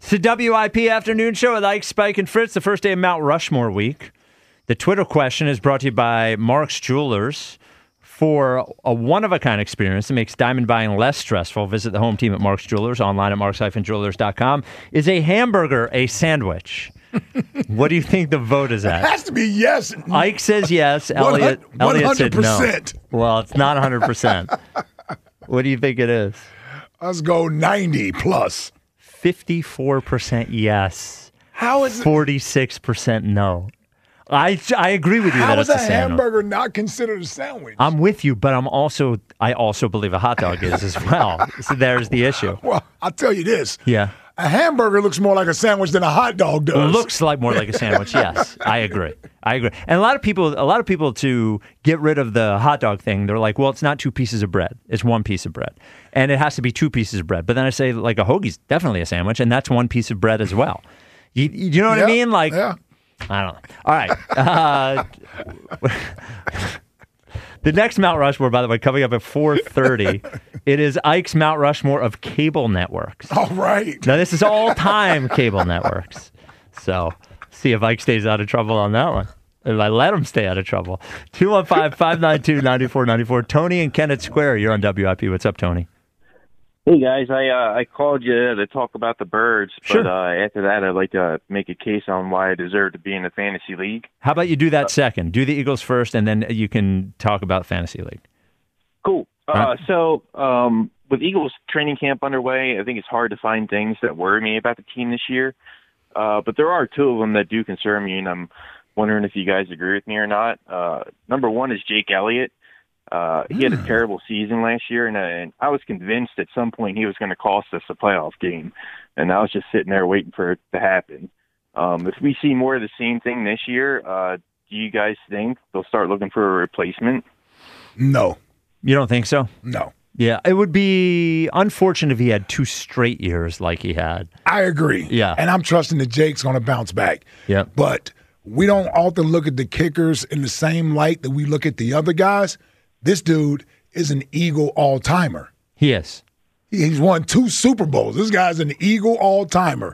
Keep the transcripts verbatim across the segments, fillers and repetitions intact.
It's the W I P Afternoon Show with Ike, Spike, and Fritz, the first day of Mount Rushmore week. The Twitter question is brought to you by Mark's Jewelers. For a one-of-a-kind experience that makes diamond buying less stressful, visit the home team at Mark's Jewelers, online at marks dash jewelers dot com. Is a hamburger a sandwich? What do you think the vote is at? It has to be yes. Ike says yes. Elliot, Elliot said no. Well, it's not one hundred percent. What do you think it is? Let's go ninety plus. fifty-four percent yes. How is it? forty-six percent no. I, I agree with you How that is it's a a sandwich. hamburger not considered a sandwich? I'm with you, but I'm also I also believe a hot dog is as well. So there's the issue. Well, I'll tell you this. Yeah. A hamburger looks more like a sandwich than a hot dog does. Looks like more like a sandwich. Yes, I agree. I agree. And a lot of people, a lot of people, to get rid of the hot dog thing, they're like, "Well, it's not two pieces of bread; it's one piece of bread, and it has to be two pieces of bread." But then I say, like, a hoagie's definitely a sandwich, and that's one piece of bread as well. You, you know what Yep, I mean? Like, yeah. I don't know. All right. Uh, the next Mount Rushmore, by the way, coming up at four thirty, it is Ike's Mount Rushmore of cable networks. All right. Now, this is all-time cable networks. So, see if Ike stays out of trouble on that one. If I let him stay out of trouble. two one five, five nine two, nine four nine four. Tony in Kennett Square, you're on W I P. What's up, Tony? Hey, guys. I uh, I called you to talk about the Birds, but Sure. uh, after that, I'd like to make a case on why I deserve to be in the fantasy league. How about you do that second? Do the Eagles first, and then you can talk about Fantasy League. Cool. Uh, Right. So, um, with Eagles training camp underway, I think it's hard to find things that worry me about the team this year. Uh, but there are two of them that do concern me, and I'm wondering if you guys agree with me or not. Uh, number one is Jake Elliott. Uh, he had a terrible season last year, and, uh, and I was convinced at some point he was going to cost us a playoff game, and I was just sitting there waiting for it to happen. Um, if we see more of the same thing this year, uh, do you guys think they'll start looking for a replacement? No. You don't think so? No. Yeah, it would be unfortunate if he had two straight years like he had. I agree. Yeah. And I'm trusting that Jake's going to bounce back. Yeah. But we don't often look at the kickers in the same light that we look at the other guys. This dude is an Eagle all-timer. He is. He's won two Super Bowls. This guy's an Eagle all-timer.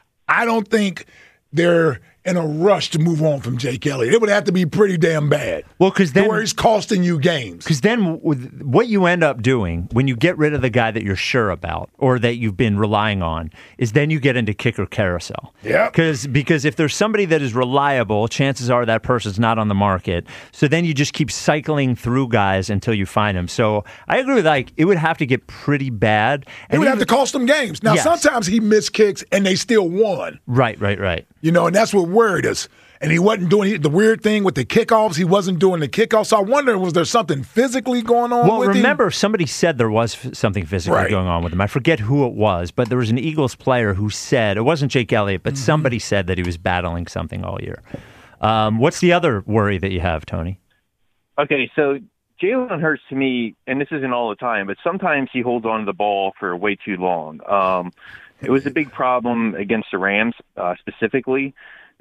I don't think they're in a rush to move on from Jake Elliott. It would have to be pretty damn bad. Well, because then where he's costing you games. Because then with what you end up doing when you get rid of the guy that you're sure about or that you've been relying on is then you get into kicker carousel. Yeah. Because because if there's somebody that is reliable, chances are that person's not on the market. So then you just keep cycling through guys until you find them. So I agree with Ike. It would have to get pretty bad. It would have to cost them games. Now, Yes. sometimes he missed kicks and they still won. Right, right, right. You know, and that's what worried us. And he wasn't doing the weird thing with the kickoffs. He wasn't doing the kickoffs. So I wonder, was there something physically going on Well, with him? remember, somebody said there was f- something physically Right. going on with him. I forget who it was, but there was an Eagles player who said, it wasn't Jake Elliott, but Mm-hmm. somebody said that he was battling something all year. Um, what's the other worry that you have, Tony? Okay, so Jalen Hurts to me, and this isn't all the time, but sometimes he holds on to the ball for way too long. Um, it was a big problem against the Rams uh, specifically,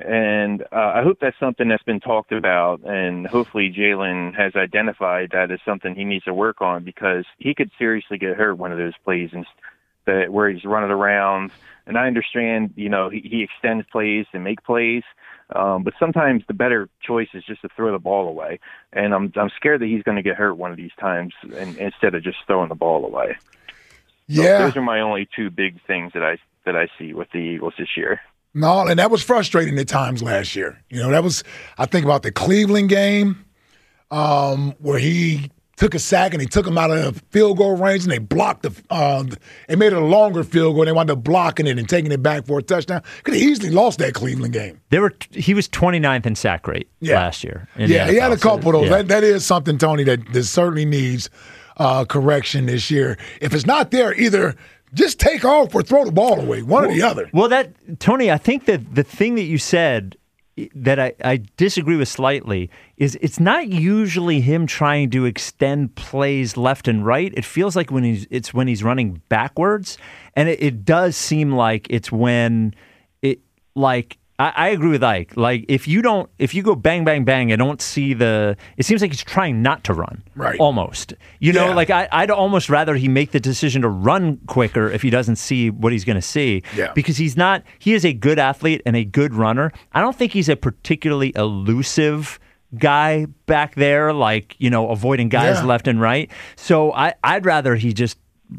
and uh, I hope that's something that's been talked about, and hopefully Jalen has identified that as something he needs to work on because he could seriously get hurt one of those plays and that where he's running around. And I understand, you know, he, he extends plays and make plays, um, but sometimes the better choice is just to throw the ball away. And I'm I'm scared that he's going to get hurt one of these times, and, instead of just throwing the ball away. So Yeah. those are my only two big things that I that I see with the Eagles this year. No, and that was frustrating at times last year. You know, that was, I think about the Cleveland game um, where he took a sack and he took him out of field goal range and they blocked the, uh, they made it a longer field goal. They wound up blocking it and taking it back for a touchdown. Could have easily lost that Cleveland game. They were he was twenty-ninth in sack rate Yeah. last year. in the Yeah, he had a N F L, so, couple of those. yeah. That, that is something, Tony, that, that certainly needs uh, correction this year. If it's not there, either just take off or throw the ball away, one or the other. Well, that Tony, I think that the thing that you said that I, I disagree with slightly is it's not usually him trying to extend plays left and right. It feels like when he's it's when he's running backwards, and it, it does seem like it's when it like I, I agree with Ike. Like, if you don't, if you go bang, bang, bang, I don't see the, it seems like he's trying not to run. Right. Almost. You know, Yeah. like, I, I'd almost rather he make the decision to run quicker if he doesn't see what he's going to see. Yeah. Because he's not, he is a good athlete and a good runner. I don't think he's a particularly elusive guy back there, like, you know, avoiding guys Yeah. left and right. So I, I'd rather he just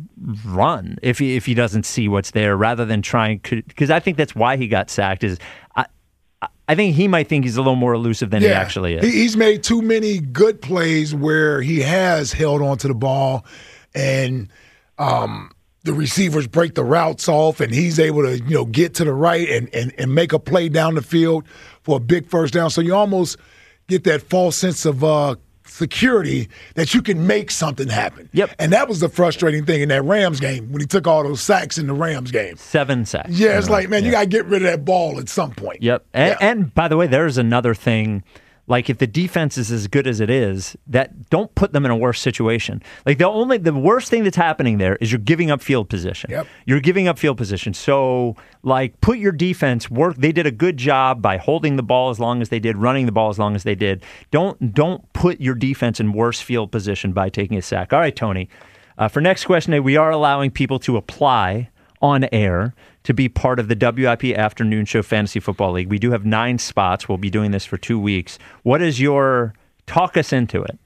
run if he if he doesn't see what's there rather than trying, because I think that's why he got sacked. Is I I think he might think he's a little more elusive than he actually is. He, he's made too many good plays where he has held onto the ball and um, the receivers break the routes off and he's able to, you know, get to the right and, and, and make a play down the field for a big first down. So you almost get that false sense of uh, security that you can make something happen. Yep. And that was the frustrating thing in that Rams game when he took all those sacks in the Rams game. Seven sacks. Yeah, it's like, man, yeah. you got to get rid of that ball at some point. Yep. And, Yeah. and by the way, there's another thing. Like, if the defense is as good as it is, that don't put them in a worse situation. Like, the only the worst thing that's happening there is you're giving up field position. Yep. You're giving up field position. So, like, put your defense work. They did a good job by holding the ball as long as they did, running the ball as long as they did. Don't don't put your defense in worse field position by taking a sack. All right, Tony. Uh, for next question, we are allowing people to apply on air to be part of the W I P Afternoon Show Fantasy Football League. We do have nine spots. We'll be doing this for two weeks. What is your, talk us into it.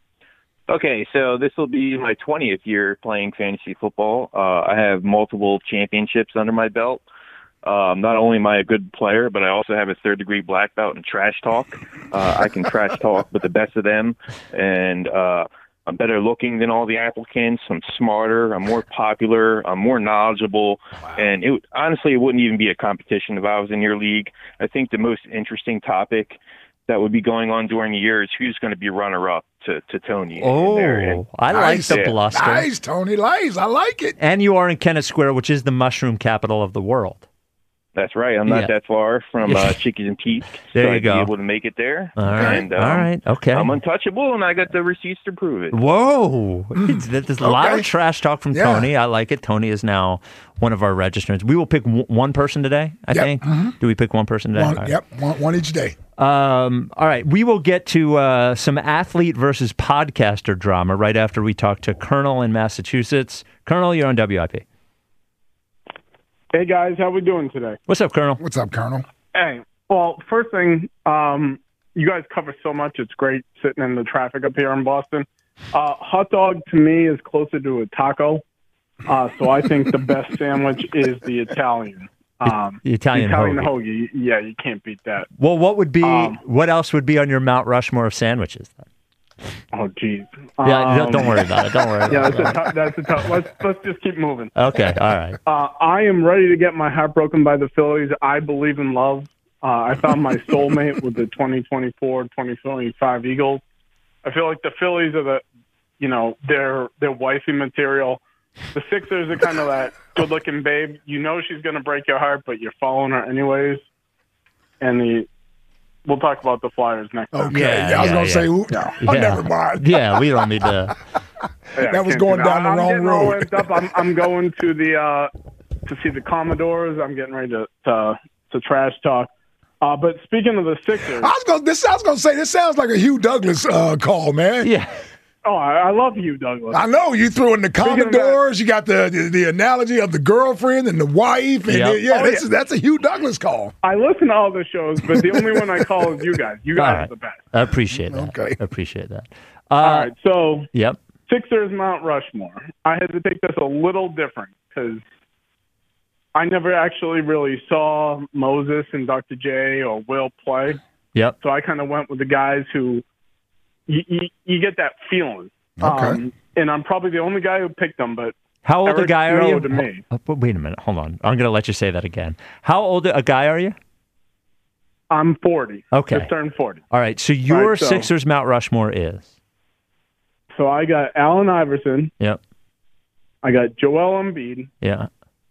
Okay, so this will be my twentieth year playing fantasy football. Uh, I have multiple championships under my belt. Um, not only am I a good player, but I also have a third-degree black belt in trash talk. Uh, I can trash talk with the best of them, and uh, I'm better looking than all the applicants. I'm smarter. I'm more popular. I'm more knowledgeable. Wow. And it honestly, it wouldn't even be a competition if I was in your league. I think the most interesting topic that would be going on during the year is who's going to be runner-up to, to Tony. Oh, and, I nice. like the bluster. Nice, Tony. Nice. I like it. And you are in Kennett Square, which is the mushroom capital of the world. That's right. I'm not Yeah. that far from uh, Chickies and Pete's, There so you I'd go. be able to make it there. All right. And, um, All right. Okay. I'm untouchable, and I got the receipts to prove it. Whoa. It's- There's a lot Okay. of trash talk from Yeah. Tony. I like it. Tony is now one of our registrants. We will pick w- one person today, I Yep. think. Do we pick one person today? One, All right. Yep, one, one each day. Um, all right. We will get to uh, some athlete versus podcaster drama right after we talk to Colonel in Massachusetts. Colonel, you're on W I P. Hey guys, how we doing today? What's up, Colonel? What's up, Colonel? Hey, well, first thing, um, you guys cover so much. It's great sitting in the traffic up here in Boston. Uh, hot dog to me is closer to a taco, uh, so I think the best sandwich is the Italian. Um, The Italian Italian hoagie. hoagie. Yeah, you can't beat that. Well, what would be? Um, what else would be on your Mount Rushmore of sandwiches? Then? Oh, geez. Yeah, Um, don't- don't worry about it. Don't worry. Yeah, About that's a it. tough. That's a tough. Let's let's just keep moving. Okay. All right. Uh, I am ready to get my heart broken by the Phillies. I believe in love. Uh, I found my soulmate with the twenty twenty-four twenty twenty-five Eagles. I feel like the Phillies are the, you know, they're they're wifey material. The Sixers are kind of that good-looking babe. You know she's going to break your heart, but you're following her anyways. And the we'll talk about the Flyers next time. Okay. Yeah, Yeah, I was yeah, going to yeah. say, ooh, oh, Yeah. never mind. Yeah, we don't need to. Yeah, That was can't going do down the I'm wrong getting all road. amped Up. I'm, I'm going to the uh, to see the Commodores. I'm getting ready to to, to trash talk. Uh, but speaking of the Sixers, I was going this. I was going to say this sounds like a Hugh Douglas uh, call, man. Yeah. oh, I, I love you, Douglas. I know you threw in the of that- Commodores. You got the, the the analogy of the girlfriend and the wife, and Yep. the- yeah, Oh, that's yeah. that's a Hugh Douglas call. I listen to all the shows, but the only one I call is you guys. You All guys right. are the best. I appreciate that. Okay. I appreciate that. Uh, All right, so Yep. Sixers Mount Rushmore. I had to take this a little different because I never actually really saw Moses and Doctor J or Will play. Yep. So I kind of went with the guys who you, you, you get that feeling. Okay. Um, and I'm probably the only guy who picked them, but How old a Eric guy are Snow you? to me. Oh, but wait a minute. Hold on. I'm going to let you say that again. How old a guy are you? I'm forty. Okay. Just turned forty. All right. So your Right, so- Sixers Mount Rushmore is? So I got Allen Iverson. Yep. I got Joel Embiid. Yeah.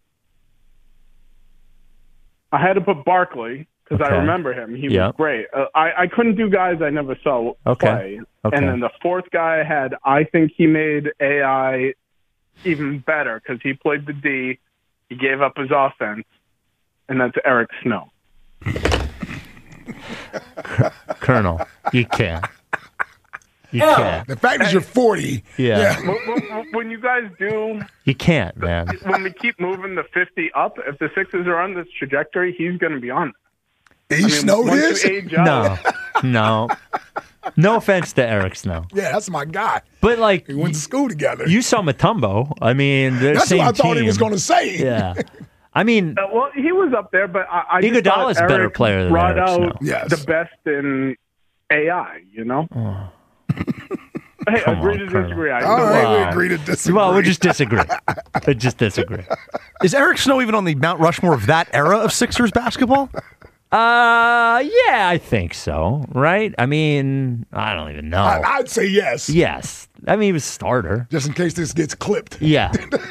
I had to put Barkley because Okay. I remember him. He Yeah. was great. Uh, I, I couldn't do guys I never saw Okay. play. Okay. And then the fourth guy I had, I think he made A I even better because he played the D. He gave up his offense, and that's Eric Snow. Colonel, you can't. You can't. The fact that you're forty. Yeah. When, when you guys do, You can't, man. when we keep moving the fifty up, if the Sixers are on this trajectory, he's going to be on. He I mean, snowed once his? you age up, No, no. No offense to Eric Snow. Yeah, that's my guy. But, like, We went to school together. you saw Mutombo. I mean, they're That's same what I thought team. he was going to say. Yeah. I mean, Uh, well, he was up there, but I, I just Iguodala's thought a better Eric player than brought Eric out Snow. Yes. the best in A I. You know. Hey, Come agree on, to Colonel. disagree. I All right, we Wow. agree to disagree. well, we'll just disagree. We'll just disagree. Is Eric Snow even on the Mount Rushmore of that era of Sixers basketball? Uh, yeah, I think so. Right? I mean, I don't even know. I, I'd say yes. yes. I mean, he was starter. Just in case this gets clipped. Yeah.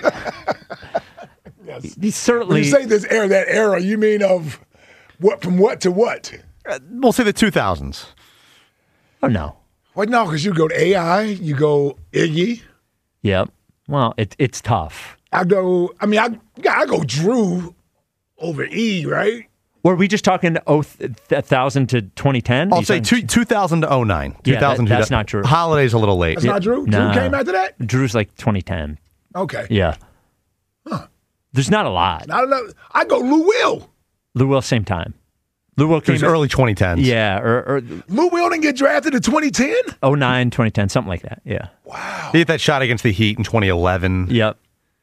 Yes. He When certainly. you say this era, that era, you mean of what from what to what? Uh, we'll say the two thousands. oh, no. Well, no, because you go to A I, you go Iggy. Yep. Well, it, it's tough. I go, I mean, I, yeah, I go Drew over E, right? Were we just talking oh, th- one thousand to twenty ten? I'll say two, 2000 to oh nine. Yeah, that- 2000 that's not true. Holiday's a little late. That's not Drew? Nah. Drew came after that? Drew's like twenty ten. Okay. Yeah. There's not a lot. Not enough. I go Lou Will. Lou Will, same time. Lou Will It came was in- early twenty tens. Yeah, or, or Lou Will didn't get drafted in twenty ten? oh nine, twenty ten, something like that. Yeah. Wow. He hit that shot against the Heat in twenty eleven. Yep.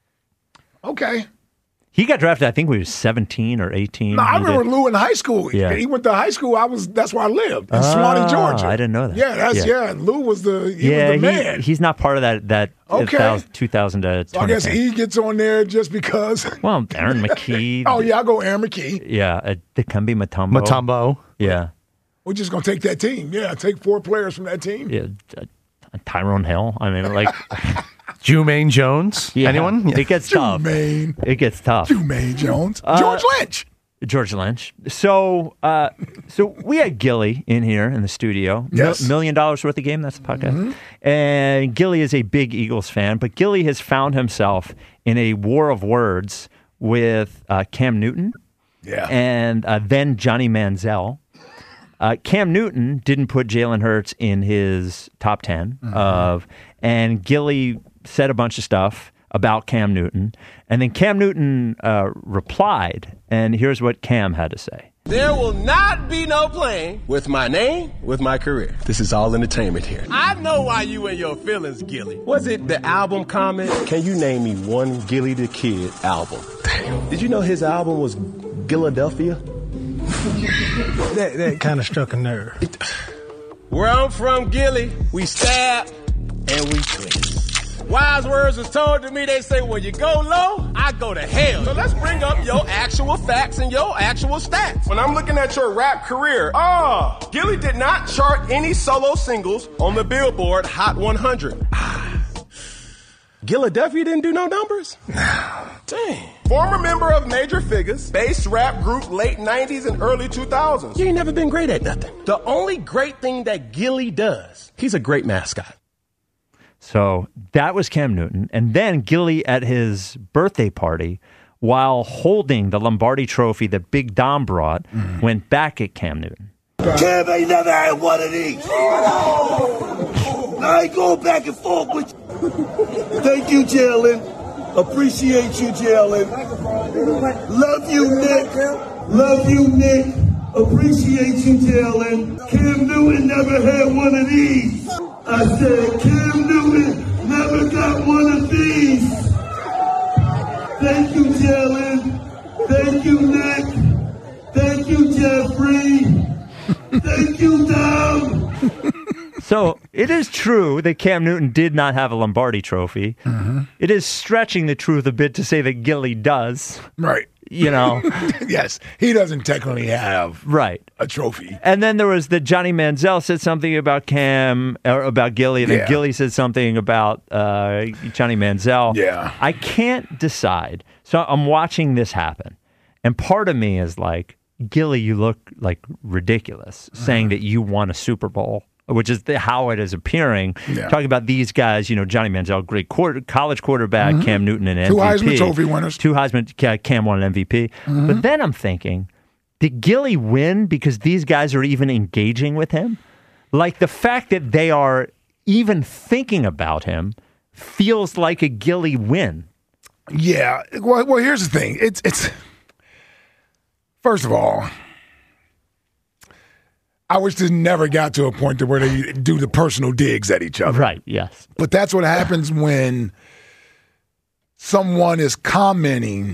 Okay. He got drafted, I think we was seventeen or eighteen. No, I He remember did. Lou in high school. Yeah. He went to high school. I was that's where I lived in Ah, Swanee, Georgia. I didn't know that. Yeah, that's Yeah. yeah. Lou was the he yeah, was the he- man. he's not part of that that Okay. two thousand to so I guess twenty ten. he gets on there just because. Well, Aaron McKee. Oh yeah, I go Aaron McKee. Yeah, uh, Dikembe Mutombo. Mutombo. Yeah. We're just gonna take that team. Yeah, take four players from that team. Yeah. uh, Tyrone Hill. I mean, like, Jumaine Jones. yeah, Anyone? It gets tough. Jermaine, It gets tough. Jermaine Jones, Uh, George Lynch. George Lynch. So, uh, so we had Gilly in here in the studio. Mil- Yes. million dollars worth of game. That's the podcast. And Gilly is a big Eagles fan, but Gilly has found himself in a war of words with uh, Cam Newton Yeah. and uh, then Johnny Manziel. Uh, Cam Newton didn't put Jalen Hurts in his top ten of, and Gilly said a bunch of stuff about Cam Newton, and then Cam Newton uh, replied, and here's what Cam had to say. There will not be no playing with my name, with my career. This is all entertainment here. I know why you in your feelings, Gilly. Was it the album comment? Can you name me one Gilly the Kid album? Did you know his album was Philadelphia? That that kind of struck a nerve. Where I'm from, Gilly, we stab and we twist. Wise words was told to me, they say, when you go low, I go to hell. So let's bring up your actual facts and your actual stats. When I'm looking at your rap career, ah, oh, Gilly did not chart any solo singles on the Billboard Hot one hundred. Ah. Philadelphia didn't do no numbers? Dang. Former member of Major Figures, bass rap group late nineties and early two thousands. You ain't never been great at nothing. The only great thing that Gilly does, he's a great mascot. So that was Cam Newton. And then Gilly at his birthday party, while holding the Lombardi trophy that Big Dom brought, mm. went back at Cam Newton. Cam ain't never had one of these. I ain't going back and forth with you. Thank you, Jalen. Appreciate you, Jalen. Love you, Nick. Love you, Nick. Appreciate you, Jalen. Cam Newton never had one of these. I said, Cam Newton never got one of these. Thank you, Jalen. Thank you, Nick. Thank you, Jeffrey. Thank you, Dom. So it is true that Cam Newton did not have a Lombardi trophy. Mm-hmm. It is stretching the truth a bit to say that Gilly does. Right. You know. Yes. He doesn't technically have right. a trophy. And then there was the Johnny Manziel said something about Cam, or about Gilly, and then Yeah. Gilly said something about uh, Johnny Manziel. Yeah. I can't decide. So I'm watching this happen. And part of me is like, Gilly, you look like ridiculous saying that you won a Super Bowl, which is the, how it is appearing. Yeah. Talking about these guys, you know, Johnny Manziel, great quarter, college quarterback, Mm-hmm. Cam Newton, an Two M V P. Heisman Trophy winners. Two Heisman, Cam won an M V P. Mm-hmm. But then I'm thinking, did Gilly win because these guys are even engaging with him? Like the fact that they are even thinking about him feels like a Gilly win. Yeah. Well, well, here's the thing. It's it's first of all, I wish this never got to a point to where they do the personal digs at each other. Right. Yes. But that's what happens when someone is commenting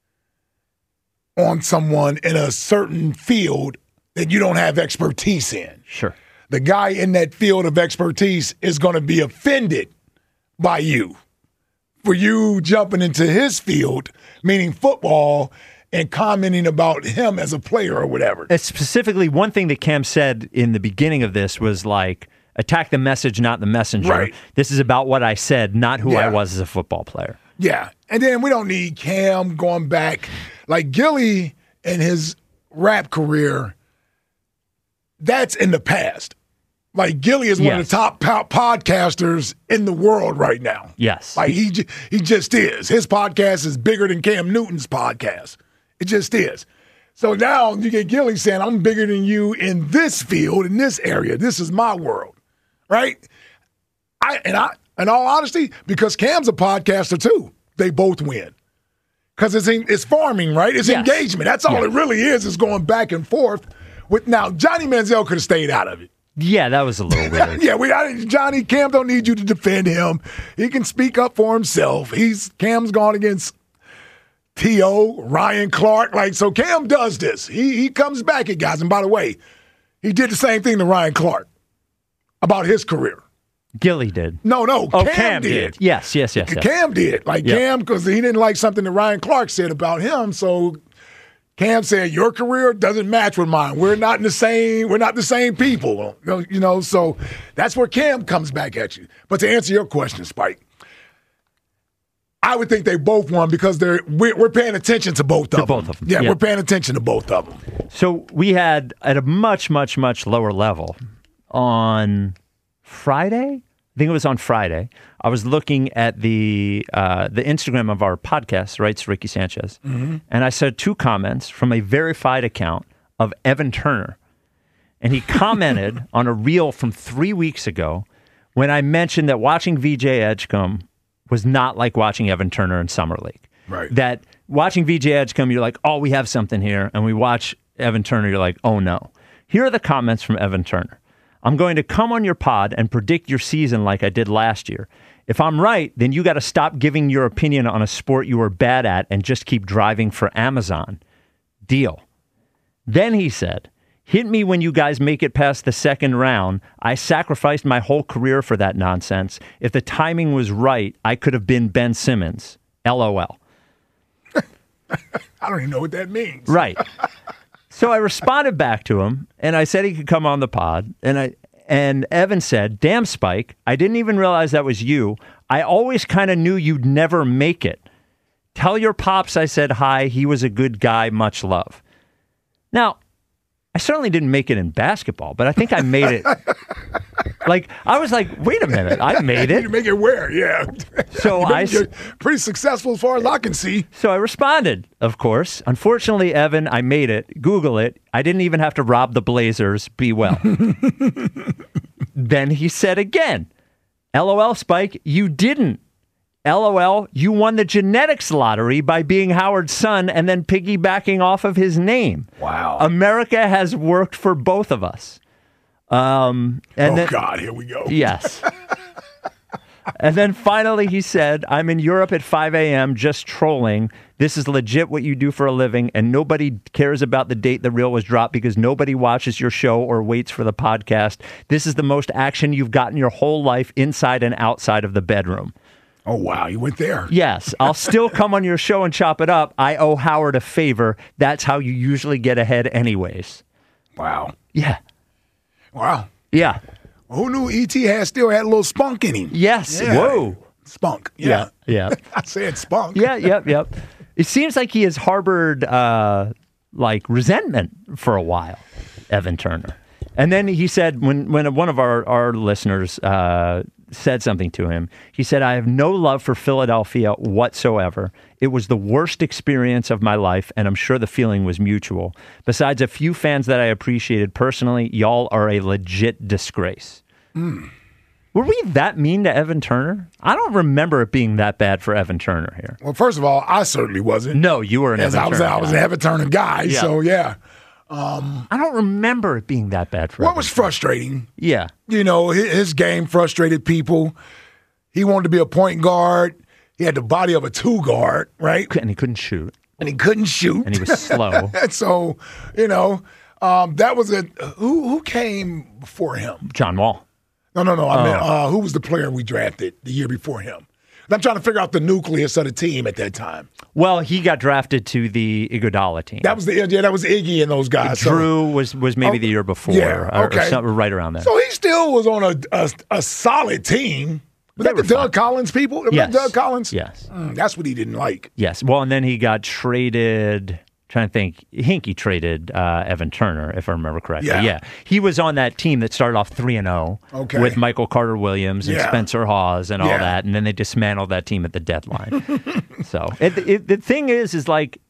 on someone in a certain field that you don't have expertise in. Sure. The guy in that field of expertise is going to be offended by you for you jumping into his field, meaning football, and commenting about him as a player or whatever. It's specifically, one thing that Cam said in the beginning of this was like, attack the message, not the messenger. Right. This is about what I said, not who Yeah. I was as a football player. Yeah. And then we don't need Cam going back. Like Gilly and his rap career, that's in the past. Like Gilly is one Yes. of the top po- podcasters in the world right now. Yes. Like he j- he just is. His podcast is bigger than Cam Newton's podcast. It just is. So now you get Gilly saying, I'm bigger than you in this field, in this area. This is my world. Right? I and I in all honesty, because Cam's a podcaster too, they both win. Because it's in, it's farming, right? It's Yes. engagement. That's all Yes. it really is, is going back and forth. With now, Johnny Manziel could have stayed out of it. Yeah, that was a little weird. Yeah, we I, Johnny Cam don't need you to defend him. He can speak up for himself. He's Cam's gone against T O, Ryan Clark. Like, so Cam does this. He he comes back at guys. And by the way, he did the same thing to Ryan Clark about his career. Gilly did. No, no, Oh, Cam, Cam did. did. Yes, yes, yes. yes. Cam did. Like Yeah. Cam, because he didn't like something that Ryan Clark said about him. So Cam said, your career doesn't match with mine. We're not in the same, we're not the same people. You know, so that's where Cam comes back at you. But to answer your question, Spike, I would think they both won because they're we're, we're paying attention to both To of both them. of them. Yeah, Yeah. we're paying attention to both of them. So we had, at a much, much, much lower level, on Friday, I think it was on Friday, I was looking at the uh, the Instagram of our podcast, Writes Ricky Sanchez, and I saw two comments from a verified account of Evan Turner. And he commented on a reel from three weeks ago when I mentioned that watching V J Edgecombe was not like watching Evan Turner in Summer League. Right. That watching V J Edgecombe, you're like, oh, we have something here. And we watch Evan Turner, you're like, oh, no. Here are the comments from Evan Turner. I'm going to come on your pod and predict your season like I did last year. If I'm right, then you got to stop giving your opinion on a sport you were bad at and just keep driving for Amazon. Deal. Then he said, hit me when you guys make it past the second round. I sacrificed my whole career for that nonsense. If the timing was right, I could have been Ben Simmons. L O L. I don't even know what that means. Right. So I responded back to him, and I said he could come on the pod. And I and Evan said, damn, Spike, I didn't even realize that was you. I always kind of knew you'd never make it. Tell your pops I said hi. He was a good guy. Much love. Now, I certainly didn't make it in basketball, but I think I made it. Like, I was like, wait a minute, I made it. You make it where? Yeah. So I s- You're pretty successful as far as I can see. So I responded, of course. Unfortunately, Evan, I made it. Google it. I didn't even have to rob the Blazers. Be well. Then he said again, L O L, Spike, you didn't. L O L, you won the genetics lottery by being Howard's son and then piggybacking off of his name. Wow. America has worked for both of us. Um, and oh, then, God, here we go. Yes. And then finally he said, I'm in Europe at five a.m. just trolling. This is legit what you do for a living, and nobody cares about the date the reel was dropped because nobody watches your show or waits for the podcast. This is the most action you've gotten your whole life inside and outside of the bedroom. Oh, wow, you went there. Yes, I'll still come on your show and chop it up. I owe Howard a favor. That's how you usually get ahead anyways. Wow. Yeah. Wow. Yeah. Who knew E T had still had a little spunk in him? Yes. Yeah. Whoa. Spunk. Yeah. Yeah. I said spunk. Yeah, yep, yep. It seems like he has harbored uh, like resentment for a while, Evan Turner. And then he said when when one of our, our listeners uh, said something to him. He said, I have no love for Philadelphia whatsoever. It was the worst experience of my life, and I'm sure the feeling was mutual. Besides a few fans that I appreciated personally, y'all are a legit disgrace. Mm. Were we that mean to Evan Turner? I don't remember it being that bad for Evan Turner here. Well, first of all, I certainly wasn't. No, you were an As Evan I was, Turner I was guy. an Evan Turner guy, Yeah. so yeah. Um, I don't remember it being that bad for What Evan was Turner. frustrating? Yeah. You know, his, his game frustrated people. He wanted to be a point guard. He had the body of a two guard, right? And he couldn't shoot. And he couldn't shoot. And he was slow. And so, you know, um, that was a who who came before him? John Wall. No, no, no. I Oh. mean, uh, who was the player we drafted the year before him? I'm trying to figure out the nucleus of the team at that time. Well, he got drafted to the Iguodala team. That was the yeah, that was Iggy and those guys. So- Drew was was maybe Oh, the year before, yeah, or, okay. or something right around there. So he still was on a a, a solid team. Was They that the were Doug Collins people? Was Yes. that Doug Collins? Yes. Mm, that's what he didn't like. Yes. Well, and then he got traded. Trying to think, Hinkie traded uh, Evan Turner, if I remember correctly. Yeah. Yeah, he was on that team that started off three and zero Okay. with Michael Carter Williams and Yeah. Spencer Hawes and all Yeah. that, and then they dismantled that team at the deadline. so it, it, the thing is, is like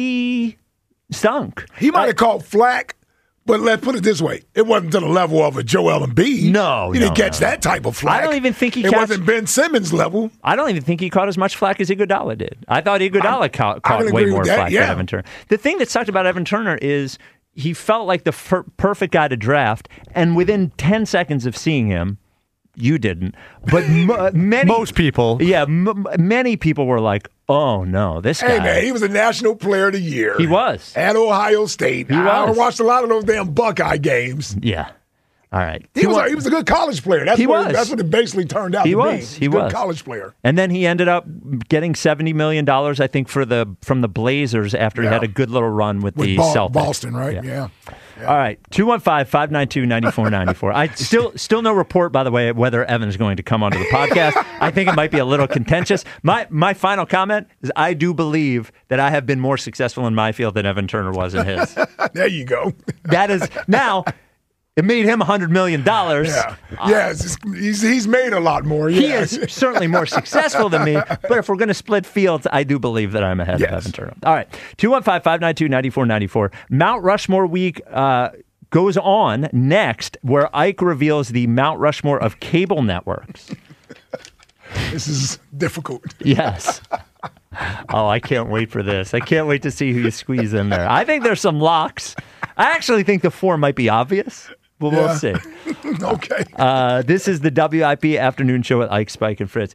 he stunk. He might have caught flack, but let's put it this way: it wasn't to the level of a Joel Embiid. No, he didn't no, catch no. that type of flack. I don't even think he It catch- wasn't Ben Simmons level. I don't even think he caught as much flack as Iguodala did. I thought Iguodala ca- I caught can way agree more with that, flack yeah. than Evan Turner. The thing that sucked about Evan Turner is he felt like the fir- perfect guy to draft, and within ten seconds of seeing him, you didn't, but m- many Most people. yeah, m- many people were like, "Oh no, this guy." Hey man, he was a National Player of the Year. He was. at Ohio State. He I was. watched a lot of those damn Buckeye games. Yeah. All right. He was, a, he was a good college player. That's He what was. that's what it basically turned out He to was. be. He a good was. college player. And then he ended up getting seventy million dollars, I think, for the from the Blazers after he Yeah. had a good little run with, With the Bal- Celtics. Boston, right? Yeah. All right, two one five, five nine two, nine four nine four. I still still no report, by the way, whether Evan's going to come onto the podcast. I think it might be a little contentious. My my final comment is I do believe that I have been more successful in my field than Evan Turner was in his. There you go. That is now it made him one hundred million dollars. Yeah. Yes, it's- he's he's made a lot more. He Yeah. is certainly more successful than me, but if we're going to split fields, I do believe that I'm ahead Yes. of Evan Turner. All right, two one five, five nine two, nine four nine four. Mount Rushmore week uh, goes on next, where Ike reveals the Mount Rushmore of cable networks. This is difficult. Yes. Oh, I can't wait for this. I can't wait to see who you squeeze in there. I think there's some locks. I actually think the four might be obvious. But we'll Yeah. see. Okay. Uh, this is the W I P Afternoon Show with Ike, Spike, and Fritz.